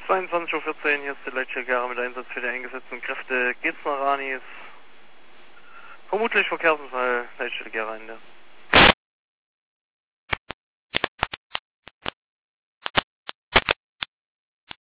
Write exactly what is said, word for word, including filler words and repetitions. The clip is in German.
zweiundzwanzig Uhr vierzehn, hier ist die Leitstelle Gera mit Einsatz für die eingesetzten Kräfte. Geht's nach Ranis? Vermutlich Verkehrsunfall, Leitstelle Gera in der.